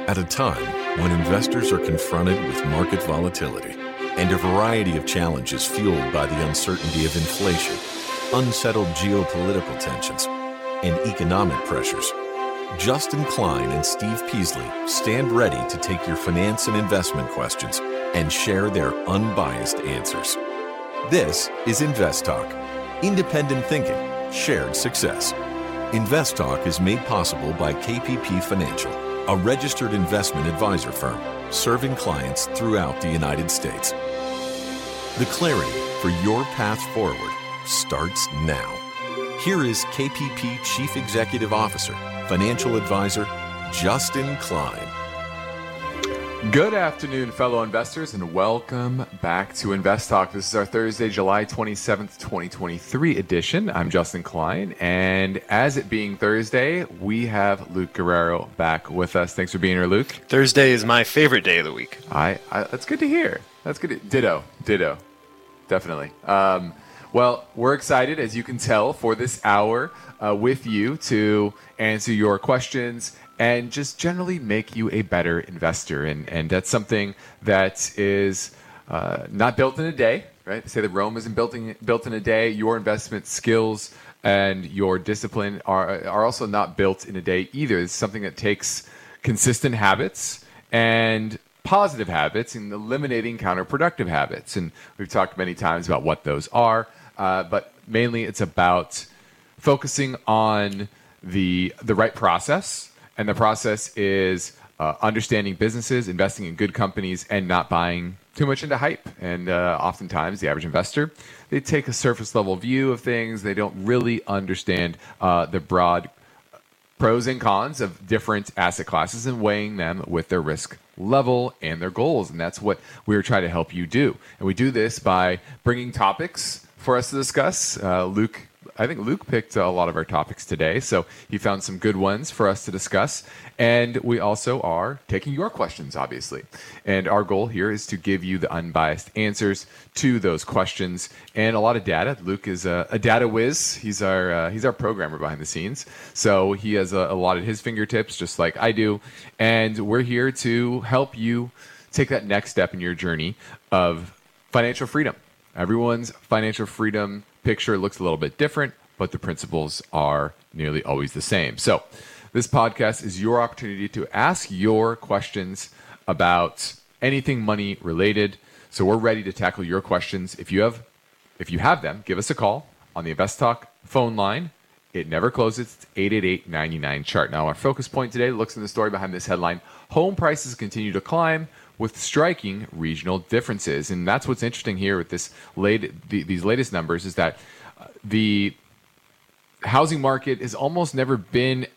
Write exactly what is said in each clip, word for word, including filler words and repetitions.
At a time when investors are confronted with market volatility and a variety of challenges fueled by the uncertainty of inflation, unsettled geopolitical tensions, and economic pressures, Justin Klein and Steve Peasley stand ready to take your finance and investment questions and share their unbiased answers. This is Invest Talk, independent thinking, shared success. Invest Talk is made possible by K P P Financial, a registered investment advisor firm serving clients throughout the United States. The clarity for your path forward starts now. Here is K P P Chief Executive Officer, Financial Advisor, Justin Klein. Good afternoon, fellow investors, and welcome back to Invest Talk. This is our Thursday, July twenty-seventh, twenty twenty-three edition. I'm Justin Klein, and as it being Thursday, we have Luke Guerrero back with us. Thanks for being here, Luke. Thursday is my favorite day of the week. I, I that's good to hear. That's good. To, ditto, ditto, definitely. Um, well, we're excited, as you can tell, for this hour uh, with you to answer your questions and just generally make you a better investor. And and that's something that is uh, not built in a day, right? They say that Rome isn't built in, built in a day. Your investment skills and your discipline are, are also not built in a day either. It's something that takes consistent habits and positive habits and eliminating counterproductive habits. And we've talked many times about what those are, uh, but mainly it's about focusing on the the right process. And the process is uh, understanding businesses, investing in good companies, and not buying too much into hype. And uh, oftentimes, the average investor, they take a surface-level view of things. They don't really understand uh, the broad pros and cons of different asset classes and weighing them with their risk level and their goals. And that's what we're trying to help you do. And we do this by bringing topics for us to discuss. Uh, Luke I think Luke picked a lot of our topics today, so he found some good ones for us to discuss. And we also are taking your questions, obviously. And our goal here is to give you the unbiased answers to those questions and a lot of data. Luke is a, a data whiz. He's our uh, he's our programmer behind the scenes, so he has a, a lot at his fingertips, just like I do. And we're here to help you take that next step in your journey of financial freedom. Everyone's financial freedom picture looks a little bit different, but the principles are nearly always the same. So this podcast is your opportunity to ask your questions about anything money related. So we're ready to tackle your questions. If you have if you have them, give us a call on the Invest Talk phone line. It never closes. It's eight eight eight, nine nine, C H A R T. Now, our focus point today looks in the story behind this headline. Home prices continue to climb with striking regional differences. And that's what's interesting here with this late, the, these latest numbers is that uh, the housing market has almost never been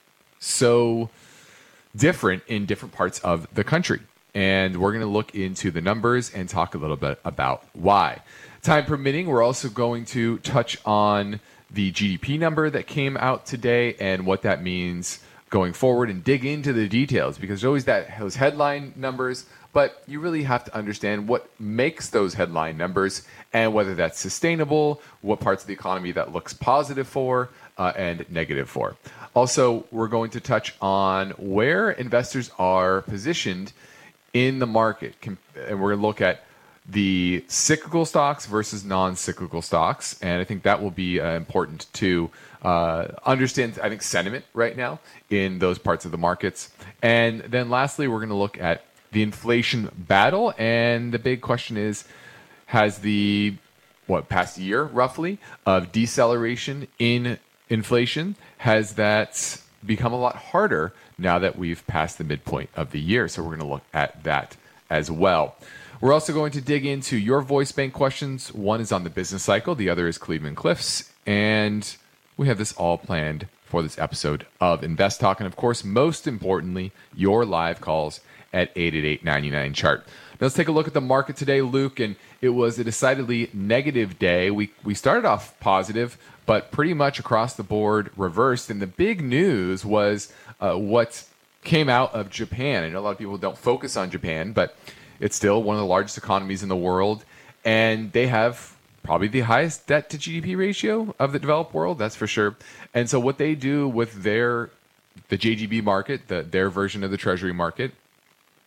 so different in different parts of the country. And we're going to look into the numbers and talk a little bit about why. Time permitting, we're also going to touch on the G D P number that came out today and what that means going forward and dig into the details, because there's always that those headline numbers, but you really have to understand what makes those headline numbers and whether that's sustainable, what parts of the economy that looks positive for uh, and negative for. Also, we're going to touch on where investors are positioned in the market, and we're going to look at the cyclical stocks versus non-cyclical stocks. And I think that will be uh, important to uh, understand, I think, sentiment right now in those parts of the markets. And then lastly, we're going to look at the inflation battle. And the big question is, has the, what, past year roughly of deceleration in inflation, has that become a lot harder now that we've passed the midpoint of the year? So we're going to look at that as well. We're also going to dig into your voice bank questions. One is on the business cycle. The other is Cleveland Cliffs. And we have this all planned for this episode of Invest Talk. And of course, most importantly, your live calls at eight eight eight, nine nine, C H A R T. Now let's take a look at the market today, Luke. And it was a decidedly negative day. We, we started off positive, but pretty much across the board reversed. And the big news was uh, what came out of Japan. I know a lot of people don't focus on Japan, but it's still one of the largest economies in the world, and they have probably the highest debt to G D P ratio of the developed world, that's for sure. And so what they do with their the J G B market, the, their version of the treasury market,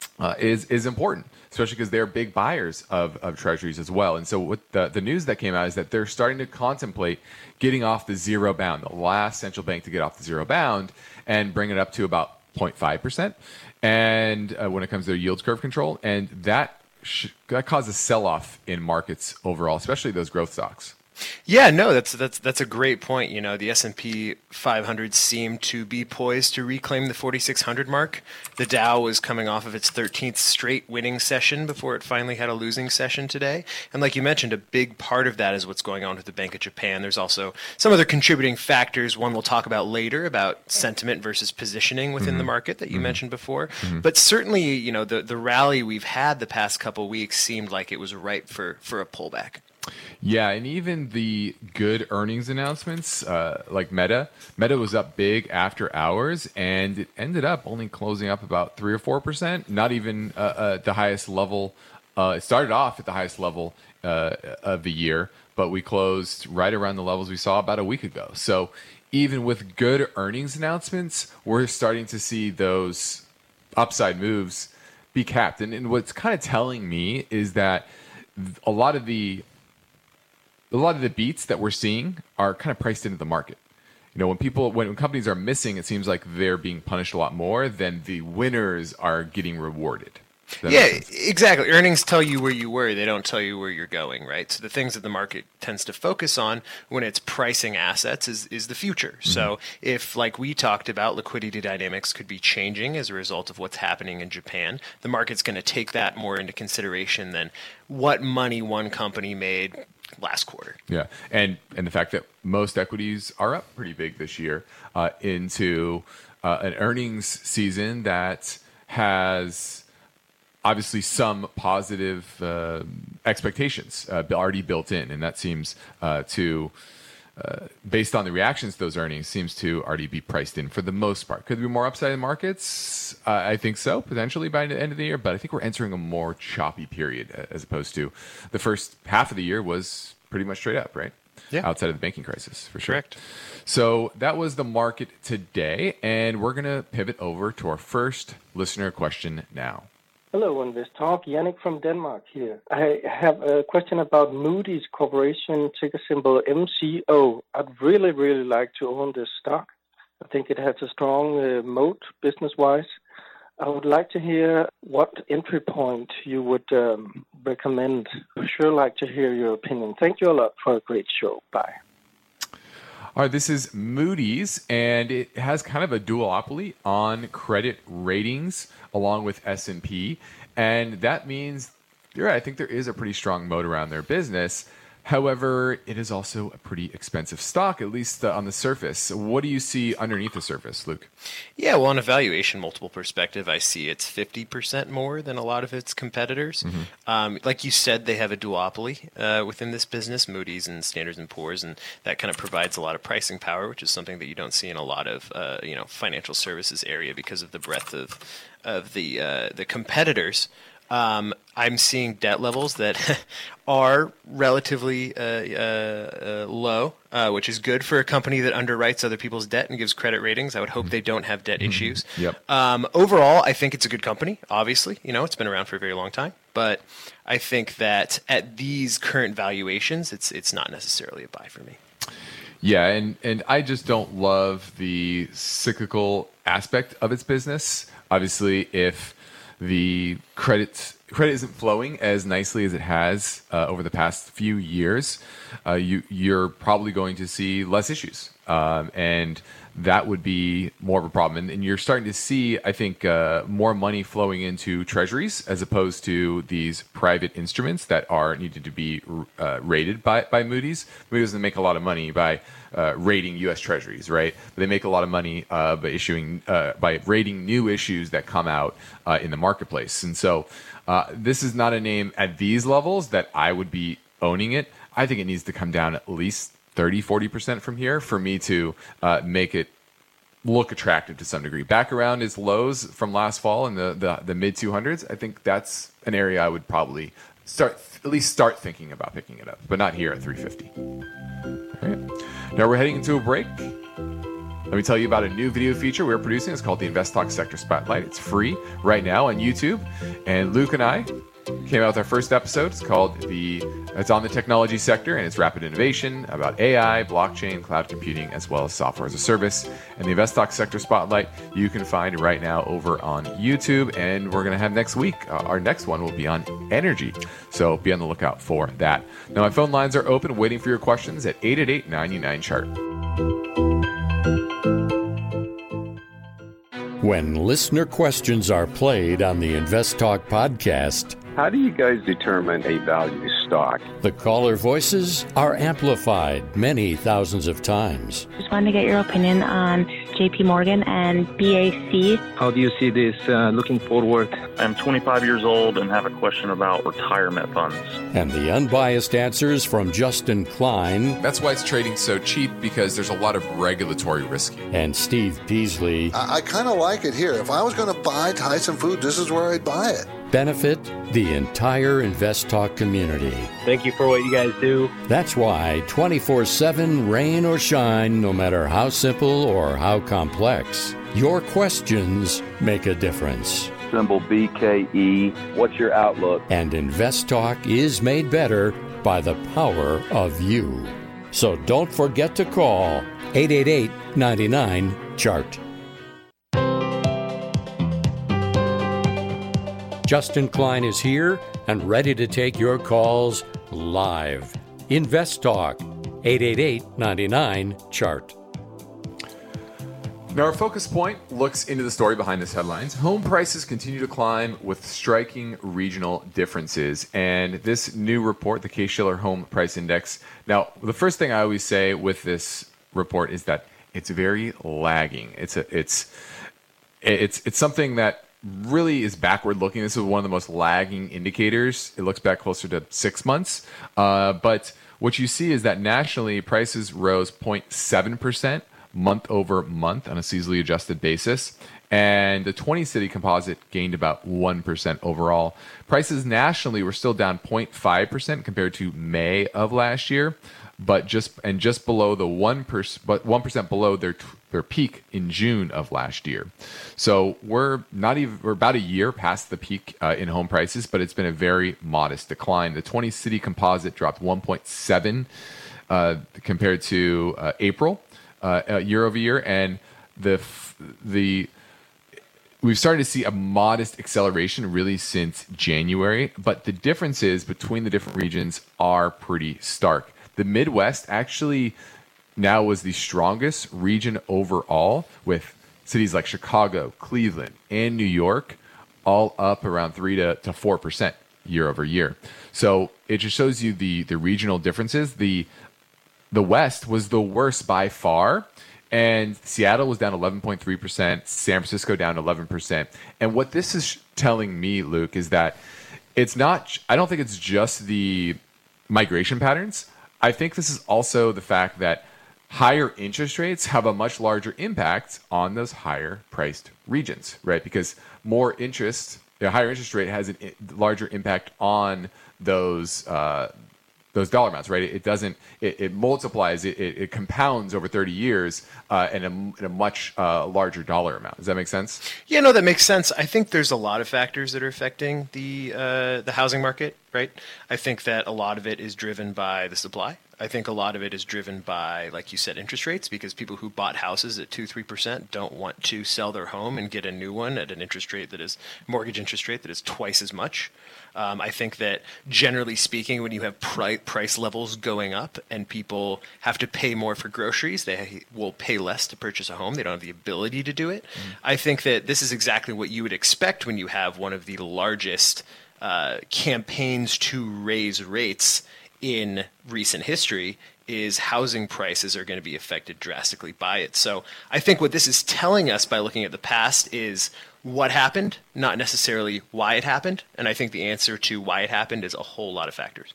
uh, is is important, especially because they're big buyers of, of treasuries as well. And so what the, the news that came out is that they're starting to contemplate getting off the zero bound, the last central bank to get off the zero bound, and bring it up to about zero point five percent. And uh, when it comes to yield curve control, and that sh- that causes sell-off in markets overall, especially those growth stocks. Yeah, no, that's that's that's a great point. You know, the S and P five hundred seemed to be poised to reclaim the forty-six hundred mark. The Dow was coming off of its thirteenth straight winning session before it finally had a losing session today. And like you mentioned, a big part of that is what's going on with the Bank of Japan. There's also some other contributing factors, one we'll talk about later, about sentiment versus positioning within mm-hmm. the market that you mm-hmm. mentioned before. Mm-hmm. But certainly, you know, the the rally we've had the past couple weeks seemed like it was ripe for for a pullback. Yeah, and even the good earnings announcements, uh, like Meta, Meta was up big after hours, and it ended up only closing up about three or four percent. Not even uh, at the highest level. Uh, it started off at the highest level uh, of the year, but we closed right around the levels we saw about a week ago. So even with good earnings announcements, we're starting to see those upside moves be capped. And, and what's kind of telling me is that a lot of the A lot of the beats that we're seeing are kind of priced into the market. You know, when people, when companies are missing, it seems like they're being punished a lot more than the winners are getting rewarded. Yeah, exactly. Earnings tell you where you were. They don't tell you where you're going, right? So the things that the market tends to focus on when it's pricing assets is, is the future. Mm-hmm. So if, like we talked about, liquidity dynamics could be changing as a result of what's happening in Japan, the market's going to take that more into consideration than what money one company made last quarter. Yeah, and and the fact that most equities are up pretty big this year uh, into uh, an earnings season that has obviously some positive uh, expectations uh, already built in, and that seems uh, to, uh, based on the reactions to those earnings, seems to already be priced in for the most part. Could there be more upside in markets? Uh, I think so, potentially by the end of the year, but I think we're entering a more choppy period as opposed to the first half of the year was pretty much straight up, right? Yeah. Outside of the banking crisis, for sure. Correct. So that was the market today, and we're going to pivot over to our first listener question now. Hello, on this talk, Yannick from Denmark here. I have a question about Moody's Corporation, ticker symbol M C O. I'd really, really like to own this stock. I think it has a strong uh, moat business-wise. I would like to hear what entry point you would um, recommend. I'd sure like to hear your opinion. Thank you a lot for a great show. Bye. All right, this is Moody's, and it has kind of a duopoly on credit ratings along with S and P, and that means, you're right, I think there is a pretty strong moat around their business. However, it is also a pretty expensive stock, at least uh, on the surface. What do you see underneath the surface, Luke? Yeah, well, on a valuation multiple perspective, I see it's fifty percent more than a lot of its competitors. Mm-hmm. Um, like you said, they have a duopoly uh, within this business, Moody's and Standard and Poor's, and that kind of provides a lot of pricing power, which is something that you don't see in a lot of uh, you know financial services area because of the breadth of of the uh, the competitors. Um, I'm seeing debt levels that are relatively uh, uh, uh, low, uh, which is good for a company that underwrites other people's debt and gives credit ratings. I would hope they don't have debt issues. Yep. Um, overall, I think it's a good company. Obviously, you know, it's been around for a very long time, but I think that at these current valuations, it's it's not necessarily a buy for me. Yeah, and, and I just don't love the cyclical aspect of its business. Obviously, if the credit credit isn't flowing as nicely as it has uh, over the past few years, uh, you you're probably going to see less issues, um, and that would be more of a problem. And, and you're starting to see, I think, uh, more money flowing into treasuries as opposed to these private instruments that are needed to be uh, rated by by Moody's. Moody's doesn't make a lot of money by Uh, rating U S treasuries, right? But they make a lot of money uh, by issuing, uh, by rating new issues that come out uh, in the marketplace. And so uh, this is not a name at these levels that I would be owning it. I think it needs to come down at least thirty, forty percent from here for me to uh, make it look attractive to some degree. Back around its lows from last fall in the, the, the mid two hundreds, I think that's an area I would probably start, at least start thinking about picking it up, but not here at three fifty. All right. Now we're heading into a break. let me tell you about a new video feature we're producing. It's called the Invest Talk Sector Spotlight. It's free right now on YouTube. And Luke and I came out with our first episode. It's called the, it's on the technology sector, and it's rapid innovation about A I, blockchain, cloud computing, as well as software as a service. And the Invest Talk Sector Spotlight you can find right now over on YouTube. And we're going to have next week, uh, our next one will be on energy. So be on the lookout for that. Now, my phone lines are open, waiting for your questions at eight eight eight, nine nine, chart. When listener questions are played on the Invest Talk podcast, how do you guys determine a value stock? The caller voices are amplified many thousands of times. Just wanted to get your opinion on J P Morgan and B A C. How do you see this uh, looking forward? I'm twenty-five years old and have a question about retirement funds. And the unbiased answers from Justin Klein. That's why it's trading so cheap, because there's a lot of regulatory risk. And Steve Peasley. I, I kind of like it here. If I was going to buy Tyson Foods, this is where I'd buy it. Benefit the entire Invest Talk community. Thank you for what you guys do. That's why twenty-four seven, rain or shine, no matter how simple or how complex, your questions make a difference. Symbol B K E. What's your outlook? And Invest Talk is made better by the power of you. So don't forget to call eight eight eight, nine nine, chart. Justin Klein is here and ready to take your calls live. Invest Talk, eight eight eight, nine nine, chart. Now, our focus point looks into the story behind this headlines. Home prices continue to climb with striking regional differences. And this new report, the Case-Shiller Home Price Index. Now, the first thing I always say with this report is that it's very lagging. It's a, it's, it's, it's something that really is backward looking. This is one of the most lagging indicators. It looks back closer to six months. Uh, but what you see is that nationally, prices rose zero point seven percent month over month on a seasonally adjusted basis. And the twenty city composite gained about one percent overall. Prices nationally were still down zero point five percent compared to May of last year, but just and just below the one percent, but one percent below their their peak in June of last year. So we're not even we're about a year past the peak uh, in home prices, but it's been a very modest decline. The twenty city composite dropped one point seven uh, compared to uh, April uh, uh, year over year, and the the we've started to see a modest acceleration really since January, but the differences between the different regions are pretty stark. The Midwest actually now was the strongest region overall, with cities like Chicago, Cleveland, and New York all up around three to four percent year over year. So it just shows you the the regional differences. The the West was the worst by far, and Seattle was down eleven point three percent, San Francisco down eleven percent. And what this is telling me, Luke, is that it's not, I don't think it's just the migration patterns. I think this is also the fact that higher interest rates have a much larger impact on those higher priced regions, right? Because more interest, a higher interest rate has a larger impact on those uh, those dollar amounts, right? It doesn't, it, it multiplies, it, it, it compounds over thirty years uh, in, a, in a much uh, larger dollar amount. Does that make sense? Yeah, no, that makes sense. I think there's a lot of factors that are affecting the uh, the housing market, right? I think that a lot of it is driven by the supply. I think a lot of it is driven by, like you said, interest rates, because people who bought houses at two, three percent don't want to sell their home and get a new one at an interest rate that is, mortgage interest rate that is twice as much. Um, I think that generally speaking, when you have pri- price levels going up and people have to pay more for groceries, they will pay less to purchase a home. They don't have the ability to do it. Mm. I think that this is exactly what you would expect when you have one of the largest uh, campaigns to raise rates in recent history. Is housing prices are going to be affected drastically by it. So I think what this is telling us by looking at the past is what happened, not necessarily why it happened. And I think the answer to why it happened is a whole lot of factors.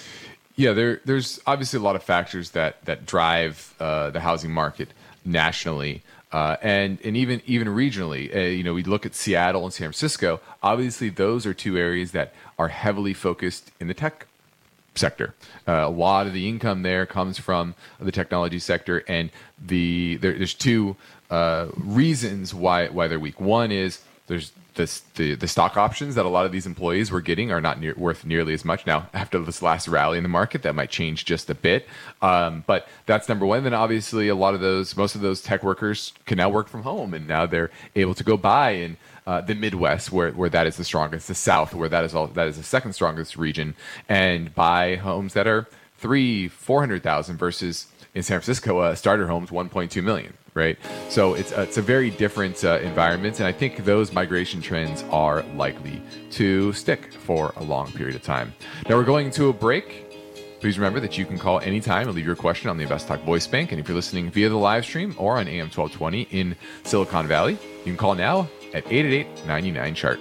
Yeah, there, there's obviously a lot of factors that that drive uh, the housing market nationally uh, and and even even regionally. Uh, you know, we look at Seattle and San Francisco. Obviously, those are two areas that are heavily focused in the tech sector. Uh, a lot of the income there comes from the technology sector, and the there, there's two uh, reasons why why they're weak. One is there's this, the the stock options that a lot of these employees were getting are not near, worth nearly as much now. After this last rally in the market, that might change just a bit, um, but that's number one. Then obviously a lot of those, most of those tech workers can now work from home, and now they're able to go buy in uh, the Midwest, where where that is the strongest, the South, where that is all that is the second strongest region, and buy homes that are three, four hundred thousand versus in San Francisco, uh, starter homes one point two million. Right, so it's uh, it's a very different uh, environment, and I think those migration trends are likely to stick for a long period of time. Now we're going to a break. Please remember that you can call anytime and leave your question on the Invest Talk Voice Bank, and if you're listening via the live stream or on A M twelve twenty in Silicon Valley, you can call now at eight eight eight, nine nine, chart.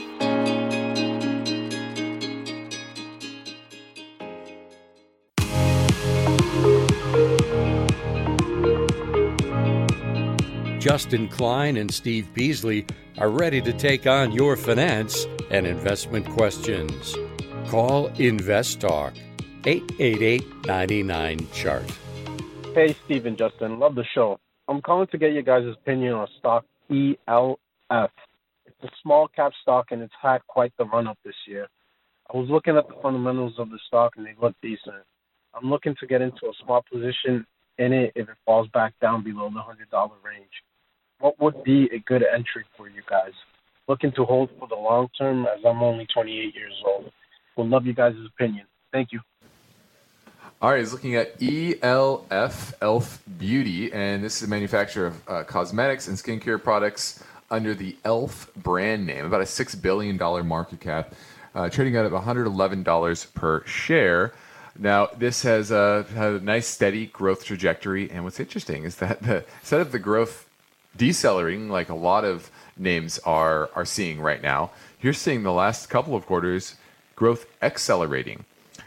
Justin Klein and Steve Beasley are ready to take on your finance and investment questions. Call Invest Talk, eight eight eight, nine nine, chart. Hey, Steve and Justin. Love the show. I'm calling to get you guys' opinion on stock E L F. It's a small cap stock, and it's had quite the run-up this year. I was looking at the fundamentals of the stock, and they look decent. I'm looking to get into a small position in it if it falls back down below the one hundred dollars range. What would be a good entry for you guys? Looking to hold for the long term, as I'm only twenty-eight years old. Would love you guys' opinion. Thank you. All right, he's looking at E L F, E L F Beauty, and this is a manufacturer of uh, cosmetics and skincare products under the E L F brand name. About a six billion dollars market cap, uh, trading out of one hundred eleven dollars per share. Now, this has uh, had a nice, steady growth trajectory, and what's interesting is that the, instead of the growth decelerating like a lot of names are are seeing right now, you're seeing the last couple of quarters growth accelerating.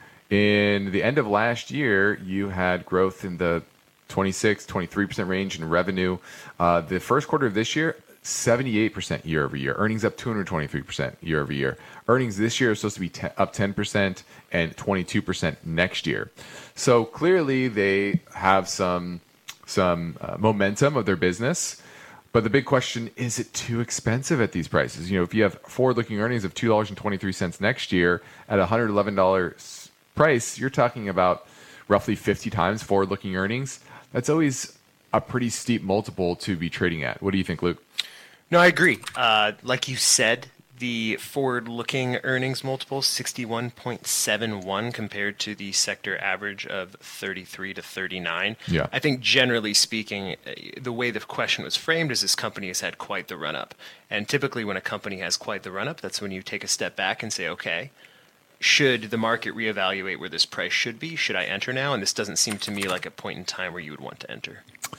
In the end of last year, you had growth in the twenty-six, twenty-three percent range in revenue. Uh, the first quarter of this year, seventy-eight percent year over year. Earnings up two hundred twenty-three percent year over year. Earnings this year are supposed to be ten, up ten percent and twenty-two percent next year. So clearly they have some some uh, momentum of their business. But the big question, is it too expensive at these prices? You know, if you have forward-looking earnings of two dollars and twenty-three cents next year at a one hundred eleven dollars price, you're talking about roughly fifty times forward-looking earnings. That's always a pretty steep multiple to be trading at. What do you think, Luke? No, I agree. Uh, like you said, the forward-looking earnings multiple, sixty-one point seven one compared to the sector average of thirty-three to thirty-nine. Yeah. I think generally speaking, the way the question was framed is this company has had quite the run-up. And typically when a company has quite the run-up, that's when you take a step back and say, okay, should the market reevaluate where this price should be? Should I enter now? And this doesn't seem to me like a point in time where you would want to enter.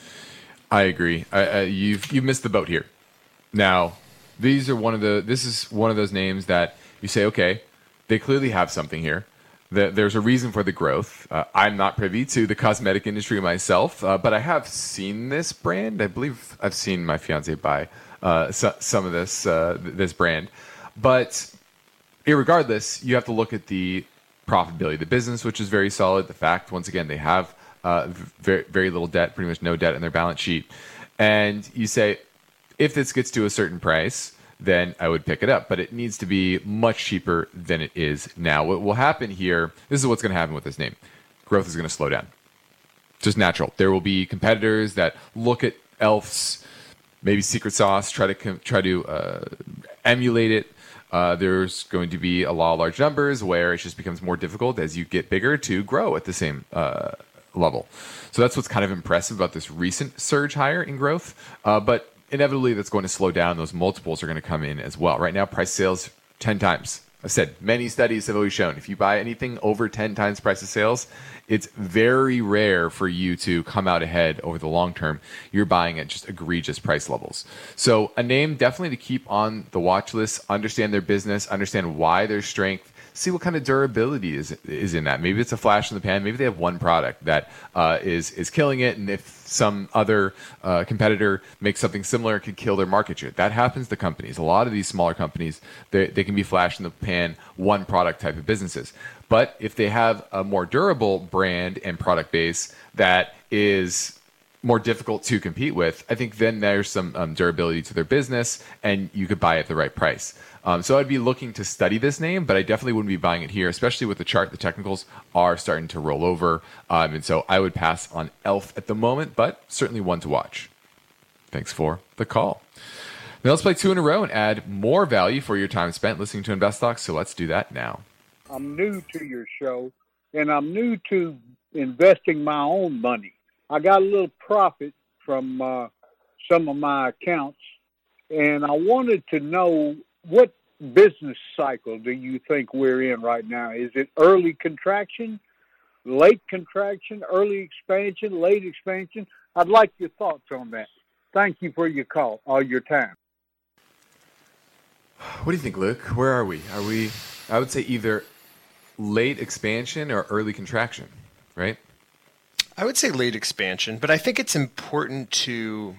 I agree. I, I, you've you've missed the boat here. Now, these are one of the. This is one of those names that you say, okay, they clearly have something here. The, there's a reason for the growth. Uh, I'm not privy to the cosmetic industry myself, uh, but I have seen this brand. I believe I've seen my fiance buy uh, so, some of this uh, this brand. But irregardless, you have to look at the profitability of the business, which is very solid. The fact, once again, they have uh, very very little debt, pretty much no debt in their balance sheet, and you say, if this gets to a certain price, then I would pick it up. But it needs to be much cheaper than it is now. What will happen here, this is what's going to happen with this name. Growth is going to slow down. Just natural. There will be competitors that look at E L F's maybe secret sauce, try to try to uh, emulate it. Uh, there's going to be a law of large numbers where it just becomes more difficult as you get bigger to grow at the same uh, level. So that's what's kind of impressive about this recent surge higher in growth. Uh, but inevitably, that's going to slow down. Those multiples are going to come in as well. Right now, price sales ten times. I've said many studies have always shown if you buy anything over ten times price of sales, it's very rare for you to come out ahead over the long term. You're buying at just egregious price levels. So a name definitely to keep on the watch list, understand their business, understand why their strength see what kind of durability is is in that. Maybe it's a flash in the pan. Maybe they have one product that uh, is is killing it, and if some other uh, competitor makes something similar, it could kill their market share. That happens to companies. A lot of these smaller companies, they they can be flash in the pan, one product type of businesses. But if they have a more durable brand and product base that is more difficult to compete with, I think then there's some um, durability to their business, and you could buy at the right price. Um, so I'd be looking to study this name, but I definitely wouldn't be buying it here, especially with the chart. The technicals are starting to roll over, um, and so I would pass on E L F at the moment, but certainly one to watch. Thanks for the call. Now let's play two in a row and add more value for your time spent listening to Invest Talk. So let's do that now. I'm new to your show, and I'm new to investing my own money. I got a little profit from uh, some of my accounts, and I wanted to know, what business cycle do you think we're in right now? Is it early contraction, late contraction, early expansion, late expansion? I'd like your thoughts on that. Thank you for your call, or your time. What do you think, Luke? Where are we? Are we, I would say either late expansion or early contraction, right? I would say late expansion, but I think it's important to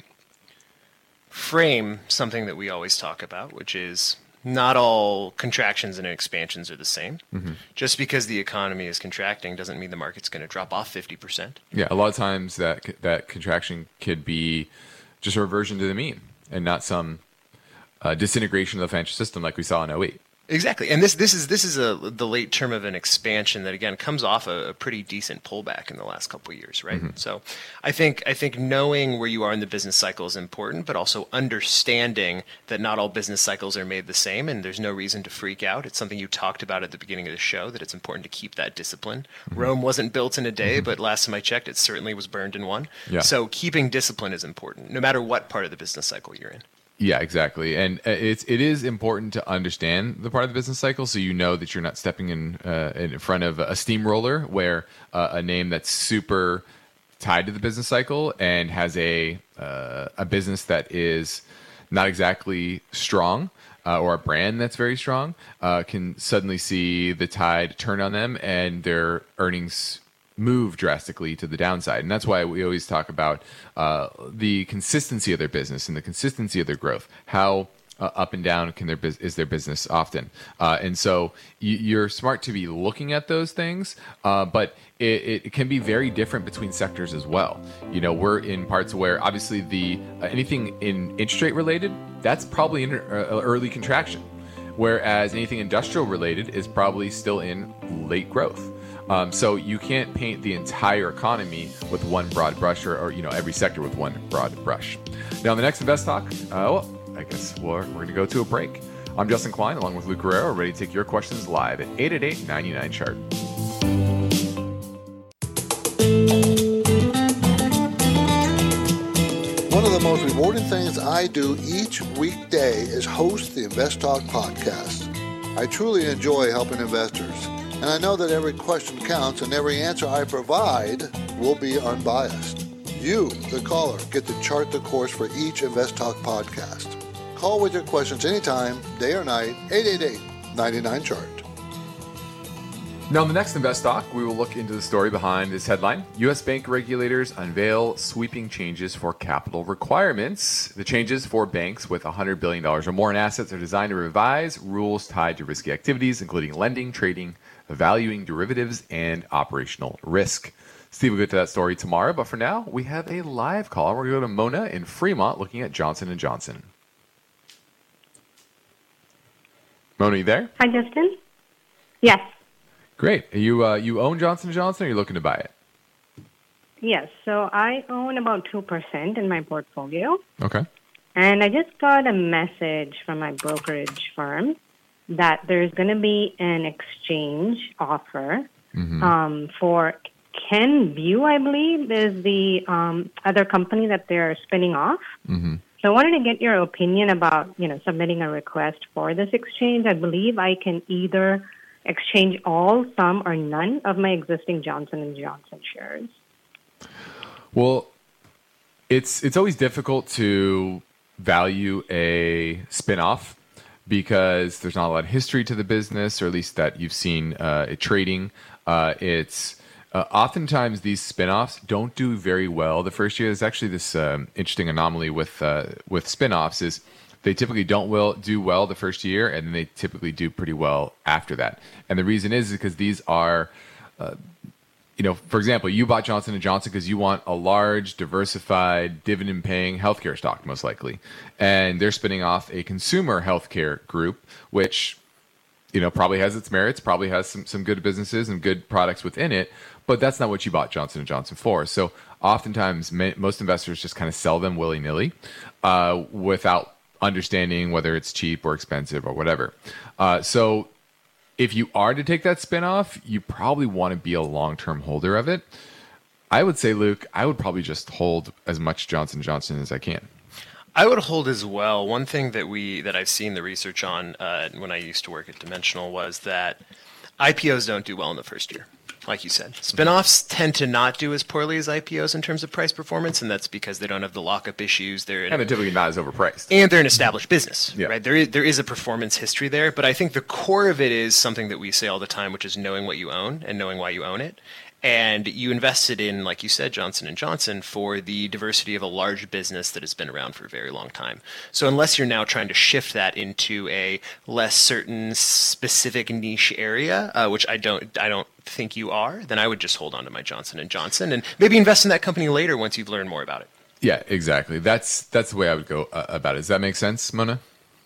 frame something that we always talk about, which is not all contractions and expansions are the same. Mm-hmm. Just because the economy is contracting doesn't mean the market's going to drop off fifty percent. Yeah, a lot of times that that contraction could be just a reversion to the mean and not some uh, disintegration of the financial system like we saw in oh eight. Exactly, and this this is this is a the late term of an expansion that again comes off a, a pretty decent pullback in the last couple of years, right? Mm-hmm. So, I think I think knowing where you are in the business cycle is important, but also understanding that not all business cycles are made the same, and there's no reason to freak out. It's something you talked about at the beginning of the show, that it's important to keep that discipline. Mm-hmm. Rome wasn't built in a day, mm-hmm. but last time I checked, it certainly was burned in one. Yeah. So, keeping discipline is important, no matter what part of the business cycle you're in. Yeah, exactly. And it's it is important to understand the part of the business cycle so you know that you're not stepping in uh, in front of a steamroller where uh, a name that's super tied to the business cycle and has a uh, a business that is not exactly strong uh, or a brand that's very strong uh, can suddenly see the tide turn on them and their earnings move drastically to the downside. And that's why we always talk about uh, the consistency of their business and the consistency of their growth. How uh, up and down can their is their business often? Uh, and so you, you're smart to be looking at those things, uh, but it, it can be very different between sectors as well. You know, we're in parts where obviously the uh, anything in interest rate related, that's probably in uh, early contraction, whereas anything industrial related is probably still in late growth. Um, so you can't paint the entire economy with one broad brush, or, or you know every sector with one broad brush. Now, on the next Invest Talk, uh, well, I guess we're, we're going to go to a break. I'm Justin Klein, along with Luke Guerrero, ready to take your questions live at eight eight eight, nine nine, chart. One of the most rewarding things I do each weekday is host the Invest Talk podcast. I truly enjoy helping investors. And I know that every question counts and every answer I provide will be unbiased. You, the caller, get to chart the course for each Invest Talk podcast. Call with your questions anytime, day or night, eight eight eight, nine nine, chart. Now, in the next Invest Talk, we will look into the story behind this headline. U S bank regulators unveil sweeping changes for capital requirements. The changes for banks with one hundred billion dollars or more in assets are designed to revise rules tied to risky activities, including lending, trading, valuing derivatives, and operational risk. Steve will get to that story tomorrow, but for now, we have a live call. We're going to go to Mona in Fremont looking at Johnson and Johnson. Mona, you there? Hi, Justin. Yes. Great. You uh, you own Johnson and Johnson, or are you looking to buy it? Yes. So I own about two percent in my portfolio. Okay. And I just got a message from my brokerage firm that there's going to be an exchange offer mm-hmm. um, for Kenvue, I believe, is the um, other company that they're spinning off. Mm-hmm. So I wanted to get your opinion about, you know, submitting a request for this exchange. I believe I can either exchange all, some, or none of my existing Johnson and Johnson shares. Well, it's it's always difficult to value a spinoff because there's not a lot of history to the business, or at least that you've seen uh, it trading. Uh, it's uh, oftentimes these spinoffs don't do very well the first year. There's actually this um, interesting anomaly with uh, with spinoffs is they typically don't will do well the first year, and then they typically do pretty well after that. And the reason is because these are, uh, you know, for example, you bought Johnson and Johnson because you want a large, diversified, dividend-paying healthcare stock, most likely, and they're spinning off a consumer healthcare group, which, you know, probably has its merits, probably has some some good businesses and good products within it, but that's not what you bought Johnson and Johnson for. So oftentimes, ma- most investors just kind of sell them willy-nilly uh, without understanding whether it's cheap or expensive or whatever. Uh, so if you are to take that spinoff, you probably want to be a long-term holder of it. I would say, Luke, I would probably just hold as much Johnson and Johnson as I can. I would hold as well. One thing that we that I've seen the research on uh, when I used to work at Dimensional was that I P Os don't do well in the first year. Like you said, spinoffs tend to not do as poorly as I P Os in terms of price performance, and that's because they don't have the lockup issues. They're in, and they're typically not as overpriced. And they're an established business, yeah. right? There is, there is a performance history there, but I think the core of it is something that we say all the time, which is knowing what you own and knowing why you own it. And you invested in, like you said, Johnson and Johnson for the diversity of a large business that has been around for a very long time. So unless you're now trying to shift that into a less certain specific niche area, uh, which I don't, I don't think you are, then I would just hold on to my Johnson and Johnson and maybe invest in that company later once you've learned more about it. Yeah, exactly. That's that's the way I would go uh, about it. Does that make sense, Mona?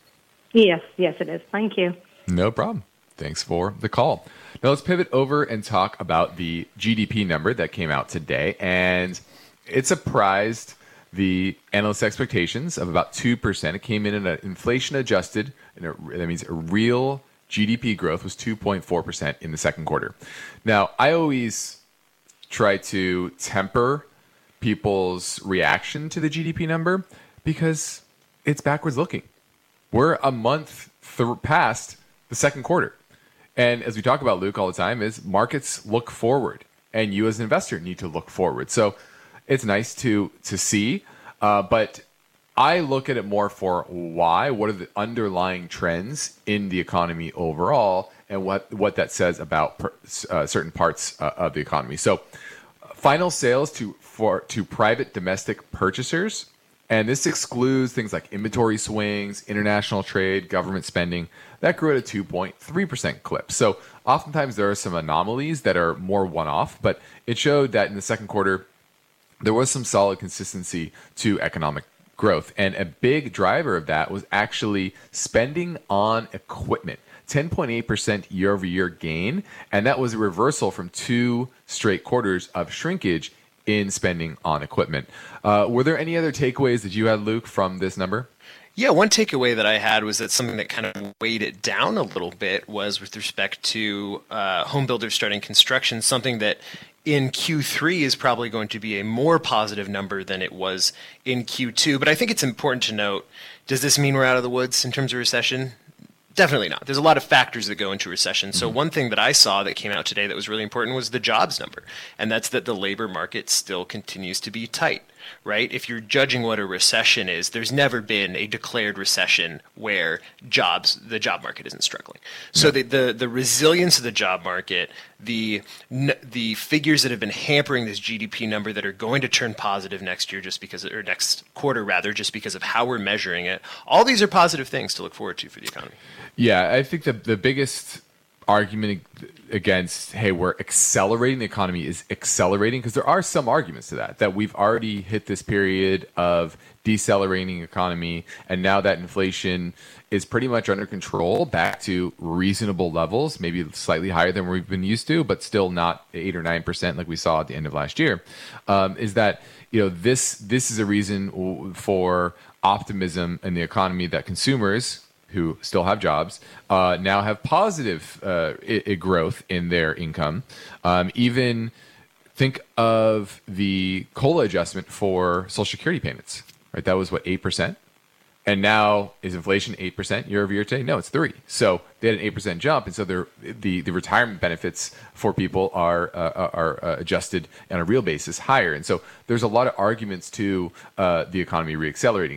Yes, yes, it is. Thank you. No problem. Thanks for the call. Now let's pivot over and talk about the G D P number that came out today. And it surprised the analyst expectations of about two percent. It came in at an inflation adjusted, and that means a real G D P growth was two point four percent in the second quarter. Now, I always try to temper people's reaction to the G D P number because it's backwards looking. We're a month th- past the second quarter. And as we talk about, Luke, all the time, is markets look forward, and you as an investor need to look forward. So it's nice to to see, uh, but I look at it more for why. What are the underlying trends in the economy overall, and what, what that says about per, uh, certain parts uh, of the economy. So final sales to for to private domestic purchasers, and this excludes things like inventory swings, international trade, government spending, that grew at a two point three percent clip. So oftentimes there are some anomalies that are more one-off, but it showed that in the second quarter, there was some solid consistency to economic growth. And a big driver of that was actually spending on equipment. ten point eight percent year-over-year gain, and that was a reversal from two straight quarters of shrinkage in spending on equipment. Uh, were there any other takeaways that you had, Luke, from this number? Yeah, one takeaway that I had was that something that kind of weighed it down a little bit was with respect to uh, home builders starting construction, something that in Q three is probably going to be a more positive number than it was in Q two. But I think it's important to note, does this mean we're out of the woods in terms of recession? Definitely not. There's a lot of factors that go into recession. So one thing that I saw that came out today that was really important was the jobs number. And that's that the labor market still continues to be tight, right? If you're judging what a recession is, there's never been a declared recession where jobs, the job market isn't struggling. So yeah. the, the the resilience of the job market, the the figures that have been hampering this G D P number that are going to turn positive next year just because, or next quarter rather, just because of how we're measuring it, all these are positive things to look forward to for the economy. Yeah, I think the the biggest argument against, hey, we're accelerating the economy is accelerating, because there are some arguments to that, that we've already hit this period of decelerating economy, and now that inflation is pretty much under control, back to reasonable levels, maybe slightly higher than we've been used to, but still not eight or nine percent like we saw at the end of last year. Um, is that, you know, this this is a reason for optimism in the economy that consumers who still have jobs uh, now have positive uh, I- I growth in their income. Um, even think of the COLA adjustment for Social Security payments, right? That was what, eight percent? And now is inflation eight percent year over year today? No, it's three. So they had an eight percent jump. And so the, the retirement benefits for people are, uh, are uh, adjusted on a real basis higher. And so there's a lot of arguments to uh, the economy reaccelerating.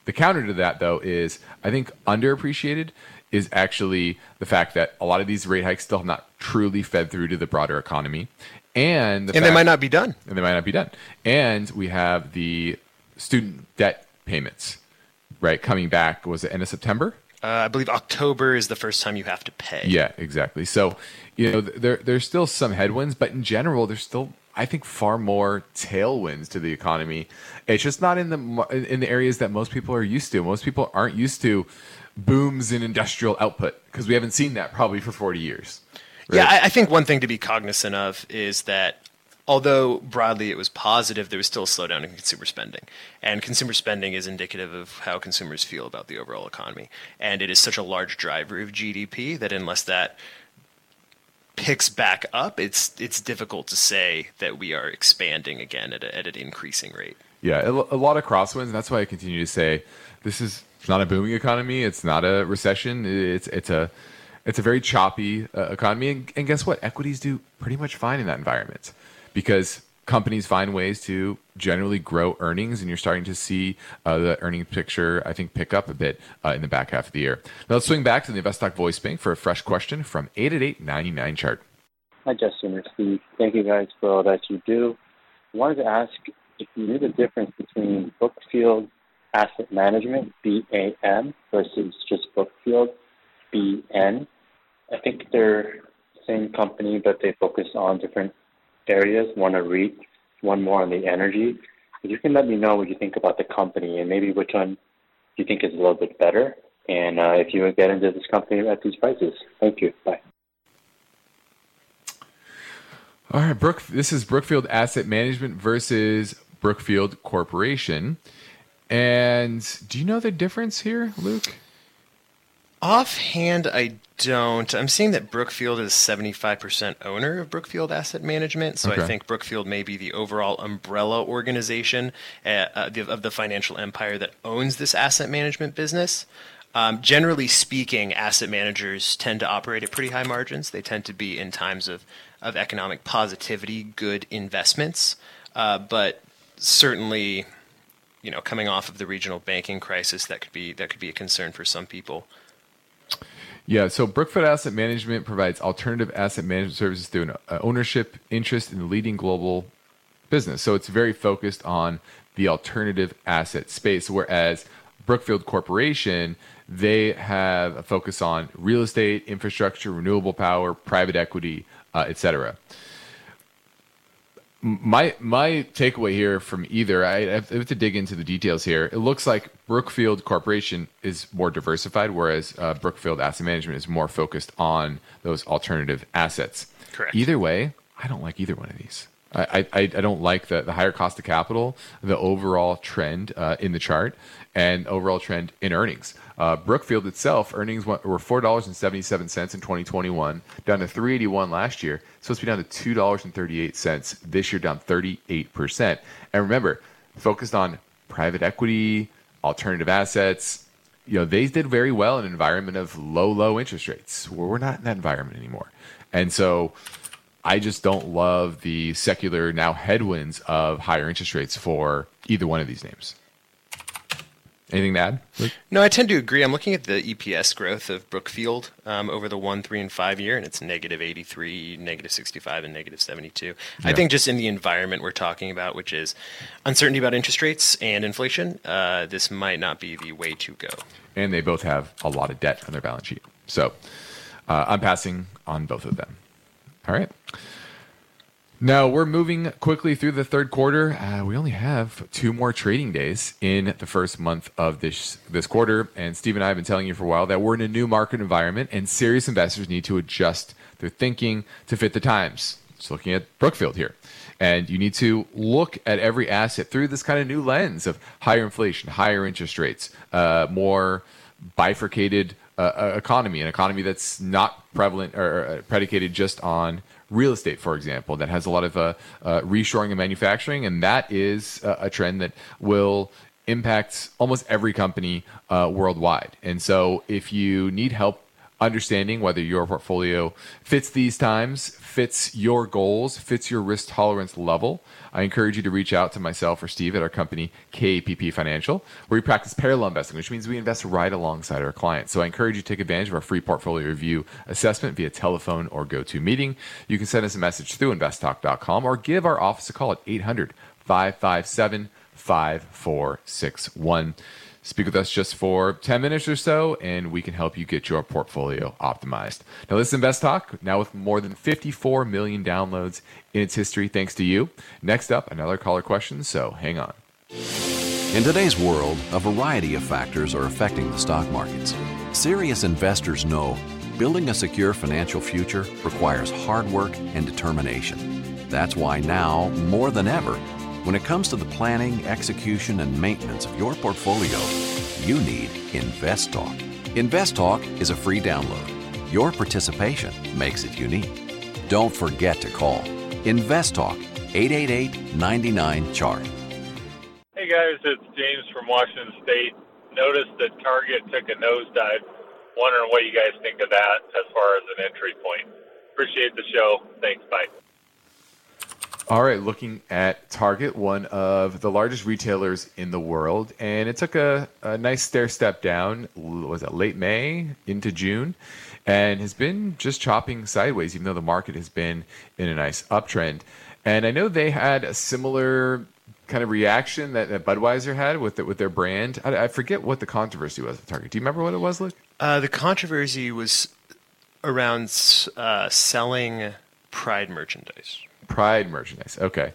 The counter to that, though, is I think underappreciated is actually the fact that a lot of these rate hikes still have not truly fed through to the broader economy. And, the and fact, they might not be done. And they might not be done. And we have the student debt payments, right, coming back. Was it end of September? Uh, I believe October is the first time you have to pay. Yeah, exactly. So, you know, there there's still some headwinds, but in general, there's still, I think, far more tailwinds to the economy. It's just not in the in the areas that most people are used to. Most people aren't used to booms in industrial output because we haven't seen that probably for forty years. Right? Yeah, I, I think one thing to be cognizant of is that although broadly it was positive, there was still a slowdown in consumer spending. And consumer spending is indicative of how consumers feel about the overall economy. And it is such a large driver of G D P that unless that picks back up, it's it's difficult to say that we are expanding again at, a, at an increasing rate. Yeah, a, a lot of crosswinds, and that's why I continue to say this is not a booming economy. It's not a recession. It's it's a it's a very choppy uh, economy. And, and guess what? Equities do pretty much fine in that environment, because companies find ways to generally grow earnings, and you're starting to see uh, the earnings picture, I think, pick up a bit uh, in the back half of the year. Now let's swing back to the InvestTalk voice bank for a fresh question from eight eight eight, nine nine, chart. Hi, Justin and Steve. Thank you guys for all that you do. I wanted to ask if you knew the difference between Brookfield Asset Management, B A M, versus just Brookfield, B N. I think they're the same company, but they focus on different areas, one a REIT, one more on the energy. If you can let me know what you think about the company and maybe which one you think is a little bit better, and uh, if you would get into this company at these prices. Thank you. Bye. All right, Brook. This is Brookfield Asset Management versus Brookfield Corporation. And do you know the difference here, Luke? Offhand, I don't. I'm seeing that Brookfield is seventy-five percent owner of Brookfield Asset Management, so okay. I think Brookfield may be the overall umbrella organization uh, of the financial empire that owns this asset management business. Um, generally speaking, asset managers tend to operate at pretty high margins. They tend to be, in times of, of economic positivity, good investments. Uh, but certainly, you know, coming off of the regional banking crisis, that could be that could be a concern for some people. Yeah, so Brookfield Asset Management provides alternative asset management services through an uh, ownership interest in the leading global business. So it's very focused on the alternative asset space, whereas Brookfield Corporation, they have a focus on real estate, infrastructure, renewable power, private equity, uh, et cetera. My my takeaway here from either, I have to dig into the details here. It looks like Brookfield Corporation is more diversified, whereas uh, Brookfield Asset Management is more focused on those alternative assets. Correct. Either way, I don't like either one of these. I I, I don't like the, the higher cost of capital, the overall trend uh, in the chart, and overall trend in earnings. Uh, Brookfield itself, earnings were four dollars and seventy-seven cents in twenty twenty-one, down to three dollars and eighty-one cents last year. It's supposed to be down to two dollars and thirty-eight cents this year, down thirty-eight percent. And remember, focused on private equity, alternative assets. You know, they did very well in an environment of low, low interest rates. Well, we're not in that environment anymore. And so I just don't love the secular now headwinds of higher interest rates for either one of these names. Anything to add, Luke? No, I tend to agree. I'm looking at the E P S growth of Brookfield um, over the one, three, and five year, and it's negative eighty-three, negative sixty-five, and negative seventy-two. Yeah. I think just in the environment we're talking about, which is uncertainty about interest rates and inflation, uh, this might not be the way to go. And they both have a lot of debt on their balance sheet. So uh, I'm passing on both of them. All right. Now, we're moving quickly through the third quarter. Uh, we only have two more trading days in the first month of this this quarter. And Steve and I have been telling you for a while that we're in a new market environment, and serious investors need to adjust their thinking to fit the times. Just looking at Brookfield here. And you need to look at every asset through this kind of new lens of higher inflation, higher interest rates, uh, more bifurcated uh, economy, an economy that's not prevalent or predicated just on real estate, for example, that has a lot of uh, uh, reshoring and manufacturing, and that is uh, a trend that will impact almost every company uh, worldwide. And so if you need help understanding whether your portfolio fits these times, fits your goals, fits your risk tolerance level, I encourage you to reach out to myself or Steve at our company, K P P Financial, where we practice parallel investing, which means we invest right alongside our clients. So I encourage you to take advantage of our free portfolio review assessment via telephone or GoToMeeting. You can send us a message through invest talk dot com or give our office a call at eight hundred, five five seven, five four six one. Speak with us just for ten minutes or so, and we can help you get your portfolio optimized. Now, this is Invest Talk, now with more than fifty-four million downloads in its history, thanks to you. Next up, another caller question, so hang on. In today's world, a variety of factors are affecting the stock markets. Serious investors know building a secure financial future requires hard work and determination. That's why now, more than ever, when it comes to the planning, execution, and maintenance of your portfolio, you need InvestTalk. InvestTalk is a free download. Your participation makes it unique. Don't forget to call InvestTalk, eight eight eight, nine nine, C H A R T. Hey guys, it's James from Washington State. Noticed that Target took a nosedive. Wondering what you guys think of that as far as an entry point. Appreciate the show. Thanks, bye. All right, looking at Target, one of the largest retailers in the world, and it took a, a nice stair step down, was it late May into June, and has been just chopping sideways, even though the market has been in a nice uptrend. And I know they had a similar kind of reaction that, that Budweiser had with the, with their brand. I, I forget what the controversy was at Target. Do you remember what it was, Luke? Uh, the controversy was around uh, selling Pride merchandise. Pride merchandise. Okay.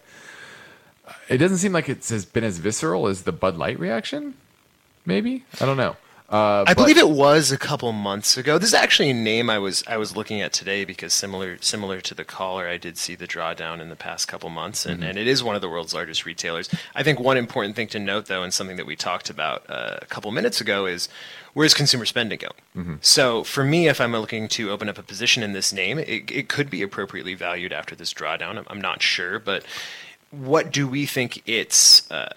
It doesn't seem like it has been as visceral as the Bud Light reaction. Maybe? I don't know. Uh, I but, believe it was a couple months ago. This is actually a name I was I was looking at today because similar similar to the caller, I did see the drawdown in the past couple months, and, Mm-hmm. and it is one of the world's largest retailers. I think one important thing to note, though, and something that we talked about uh, a couple minutes ago is where's consumer spending going? Mm-hmm. So for me, if I'm looking to open up a position in this name, it, it could be appropriately valued after this drawdown. I'm, I'm not sure, but what do we think its uh,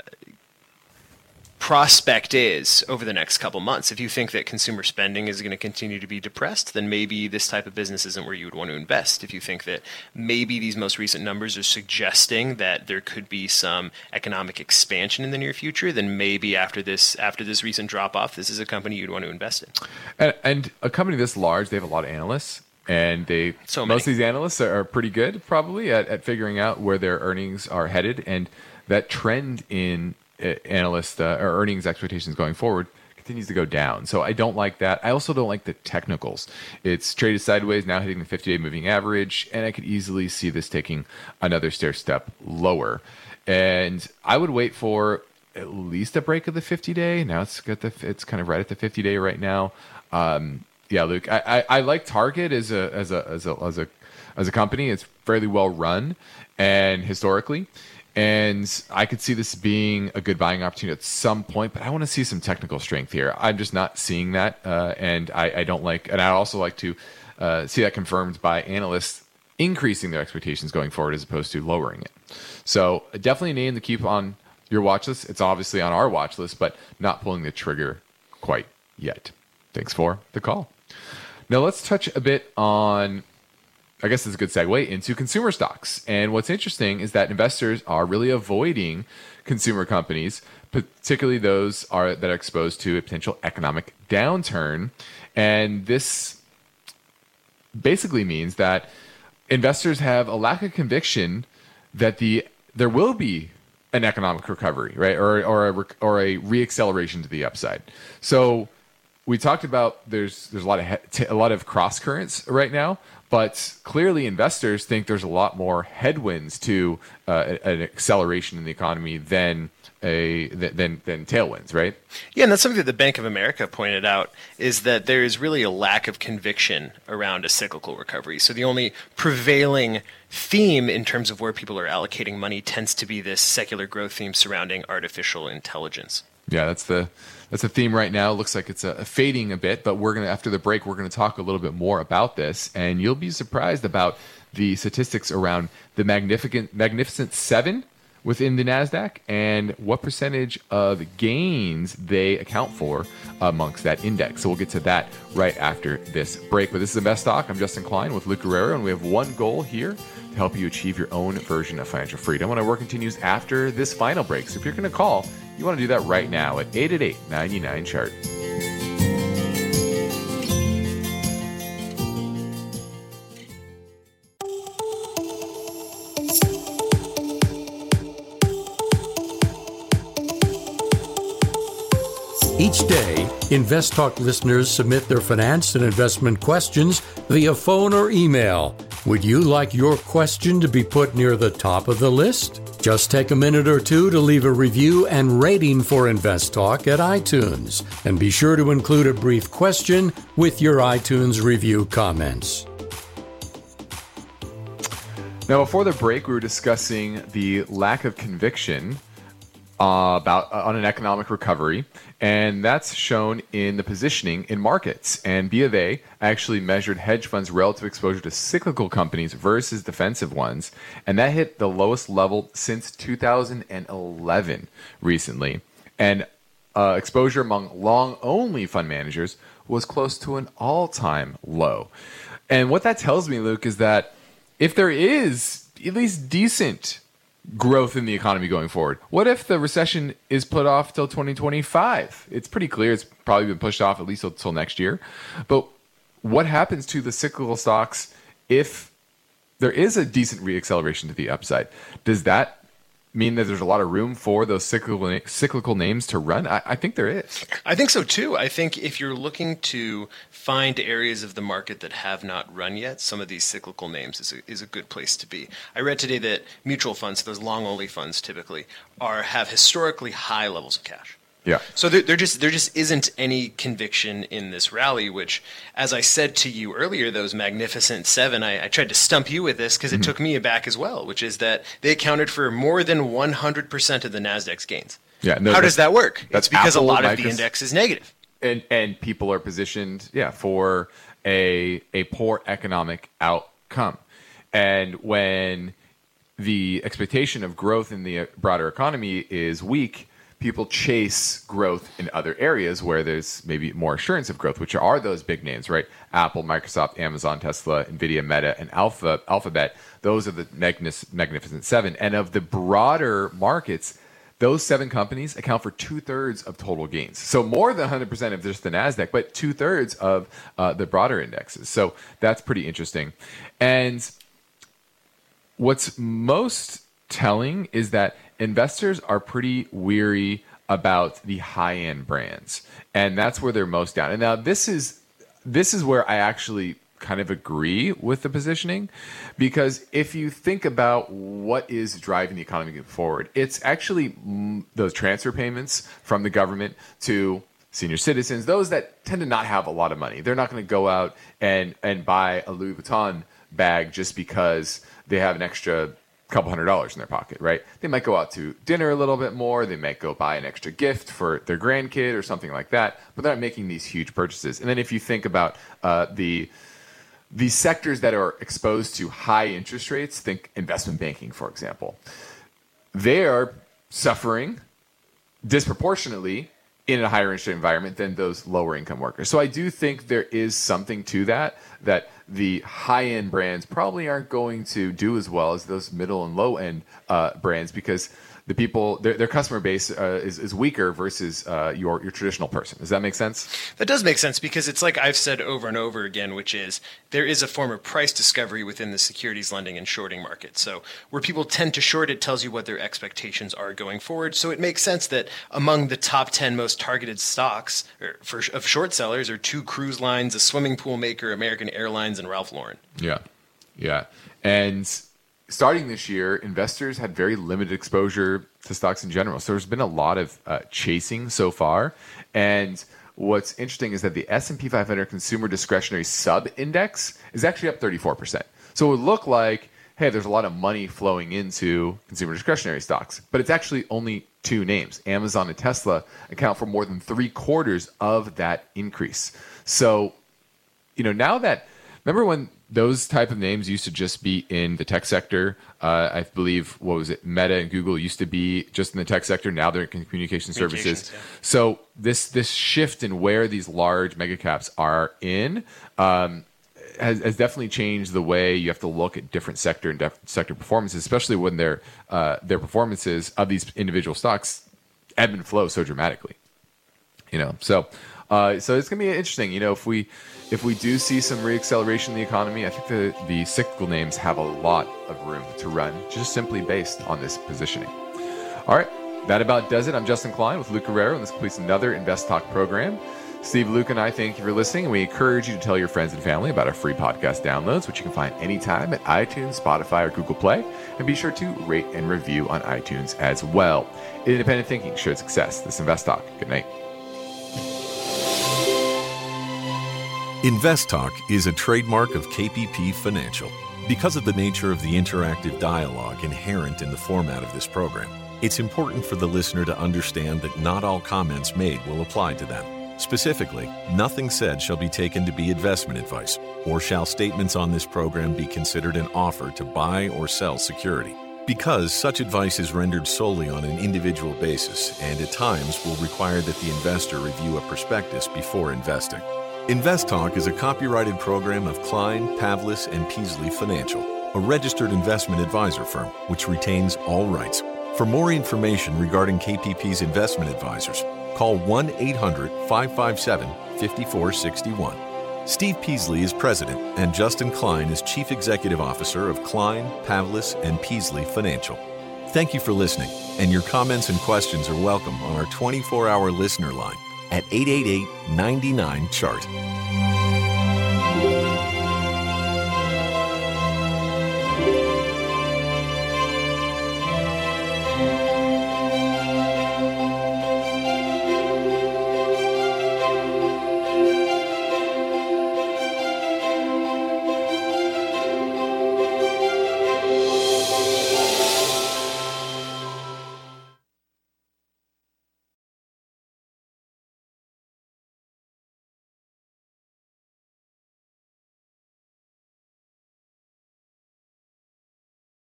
prospect is over the next couple months? If you think that consumer spending is going to continue to be depressed, then maybe this type of business isn't where you would want to invest. If you think that maybe these most recent numbers are suggesting that there could be some economic expansion in the near future, then maybe after this after this recent drop off, this is a company you'd want to invest in. And, and a company this large, they have a lot of analysts. And they So most of these analysts are, are pretty good, probably, at, at figuring out where their earnings are headed. And that trend in uh, analyst uh, or earnings expectations going forward continues to go down. So I don't like that. I also don't like the technicals. It's traded sideways, now hitting the fifty-day moving average, and I could easily see this taking another stair step lower. And I would wait for at least a break of the fifty-day. Now it's got the it's kind of right at the fifty-day right now. Um, Yeah, Luke. I, I, I like Target as a as a as a as a as a company. It's fairly well run and historically, and I could see this being a good buying opportunity at some point. But I want to see some technical strength here. I'm just not seeing that, uh, and I, I don't like. And I also like to uh, see that confirmed by analysts increasing their expectations going forward as opposed to lowering it. So definitely a name to keep on your watch list. It's obviously on our watch list, but not pulling the trigger quite yet. Thanks for the call. Now let's touch a bit on, I guess it's a good segue, into consumer stocks. And what's interesting is that investors are really avoiding consumer companies, particularly those are that are exposed to a potential economic downturn. And this basically means that investors have a lack of conviction that the there will be an economic recovery, right, or or a or a reacceleration to the upside. So we talked about there's there's a lot of he- a lot of cross currents right now, but clearly investors think there's a lot more headwinds to uh, an acceleration in the economy than a than than tailwinds, right? Yeah, and that's something that the Bank of America pointed out, is that there is really a lack of conviction around a cyclical recovery. So the only prevailing theme in terms of where people are allocating money tends to be this secular growth theme surrounding artificial intelligence. Yeah, that's the that's the theme right now. It looks like it's a, a fading a bit, but we're gonna after the break we're gonna talk a little bit more about this, and you'll be surprised about the statistics around the magnificent Magnificent Seven, within the NASDAQ and what percentage of gains they account for amongst that index. So we'll get to that right after this break. But this is Invest Talk. I'm Justin Klein with Luke Guerrero, and we have one goal here to help you achieve your own version of financial freedom. And our work continues after this final break. So if you're going to call, you want to do that right now at eight eight eight, nine nine, C H A R T. Each day, Invest Talk listeners submit their finance and investment questions via phone or email. Would you like your question to be put near the top of the list? Just take a minute or two to leave a review and rating for Invest Talk at iTunes. And be sure to include a brief question with your iTunes review comments. Now, before the break, we were discussing the lack of conviction uh, about uh, on an economic recovery, and that's shown in the positioning in markets. And B of A actually measured hedge funds' relative exposure to cyclical companies versus defensive ones, and that hit the lowest level since two thousand eleven recently. And uh, exposure among long-only fund managers was close to an all-time low. And what that tells me, Luke, is that if there is at least decent growth in the economy going forward, what if the recession is put off till twenty twenty-five? It's pretty clear it's probably been pushed off at least until next year. But what happens to the cyclical stocks if there is a decent reacceleration to the upside? Does that mean that there's a lot of room for those cyclical cyclical names to run? I, I think there is. I think so too. I think if you're looking to find areas of the market that have not run yet, some of these cyclical names is a, is a good place to be. I read today that mutual funds, those long-only funds typically, are have historically high levels of cash. Yeah. So there, there just there just isn't any conviction in this rally, which, as I said to you earlier, those Magnificent Seven, I, I tried to stump you with this because it mm-hmm. took me aback as well, which is that they accounted for more than one hundred percent of the NASDAQ's gains. Yeah. No, How does that work? That's It's because Apple, a lot Microsoft, of the index is negative. And and people are positioned, yeah, for a a poor economic outcome. And when the expectation of growth in the broader economy is weak, people chase growth in other areas where there's maybe more assurance of growth, which are those big names, right? Apple, Microsoft, Amazon, Tesla, NVIDIA, Meta, and Alpha, Alphabet. Those are the Magnificent Seven. And of the broader markets, those seven companies account for two-thirds of total gains. So more than one hundred percent of just the NASDAQ, but two-thirds of uh, the broader indexes. So that's pretty interesting. And what's most telling is that investors are pretty weary about the high-end brands, and that's where they're most down. And now this is this is where I actually kind of agree with the positioning, because if you think about what is driving the economy going forward, it's actually mm, those transfer payments from the government to senior citizens, those that tend to not have a lot of money. They're not going to go out and and buy a Louis Vuitton bag just because they have an extra couple hundred dollars in their pocket, right? They might go out to dinner a little bit more. They might go buy an extra gift for their grandkid or something like that, but they're not making these huge purchases. And then if you think about uh, the the sectors that are exposed to high interest rates, think investment banking, for example, they are suffering disproportionately in a higher interest rate environment than those lower income workers. So I do think there is something to that, that the high-end brands probably aren't going to do as well as those middle and low-end uh, brands, because the people, their, their customer base uh, is, is weaker versus uh, your, your traditional person. Does that make sense? That does make sense, because it's like I've said over and over again, which is there is a form of price discovery within the securities lending and shorting market. So where people tend to short, it tells you what their expectations are going forward. So it makes sense that among the top ten most targeted stocks or for, of short sellers are two cruise lines, a swimming pool maker, American Airlines, and Ralph Lauren. Yeah, yeah. And starting this year, investors had very limited exposure to stocks in general. So there's been a lot of uh, chasing so far. And what's interesting is that the S and P five hundred Consumer Discretionary Sub-Index is actually up thirty-four percent. So it would look like, hey, there's a lot of money flowing into consumer discretionary stocks. But it's actually only two names. Amazon and Tesla account for more than three quarters of that increase. So, you know, now that, remember when those type of names used to just be in the tech sector. Uh, I believe, what was it? Meta and Google used to be just in the tech sector. Now they're in communication services. Yeah. So this this shift in where these large mega caps are in um, has, has definitely changed the way you have to look at different sector and def- sector performances, especially when their uh, their performances of these individual stocks ebb and flow so dramatically. You know, so uh, so it's gonna be interesting. You know, if we if we do see some reacceleration in the economy, I think the the cyclical names have a lot of room to run, just simply based on this positioning. All right, that about does it. I'm Justin Klein with Luke Guerrero, and this completes another Invest Talk program. Steve, Luke, and I thank you for listening, and we encourage you to tell your friends and family about our free podcast downloads, which you can find anytime at iTunes, Spotify, or Google Play. And be sure to rate and review on iTunes as well. Independent thinking showed success. This is Invest Talk. Good night. Invest Talk is a trademark of K P P Financial. Because of the nature of the interactive dialogue inherent in the format of this program, it's important for the listener to understand that not all comments made will apply to them. Specifically, nothing said shall be taken to be investment advice, or shall statements on this program be considered an offer to buy or sell security. Because such advice is rendered solely on an individual basis and at times will require that the investor review a prospectus before investing. Invest Talk is a copyrighted program of Klein, Pavlis, and Peasley Financial, a registered investment advisor firm which retains all rights. For more information regarding K P P's investment advisors, call one eight hundred, five five seven, five four six one. Steve Peasley is president, and Justin Klein is chief executive officer of Klein, Pavlis, and Peasley Financial. Thank you for listening, and your comments and questions are welcome on our twenty-four hour listener line at eight eight eight, nine nine, C H A R T.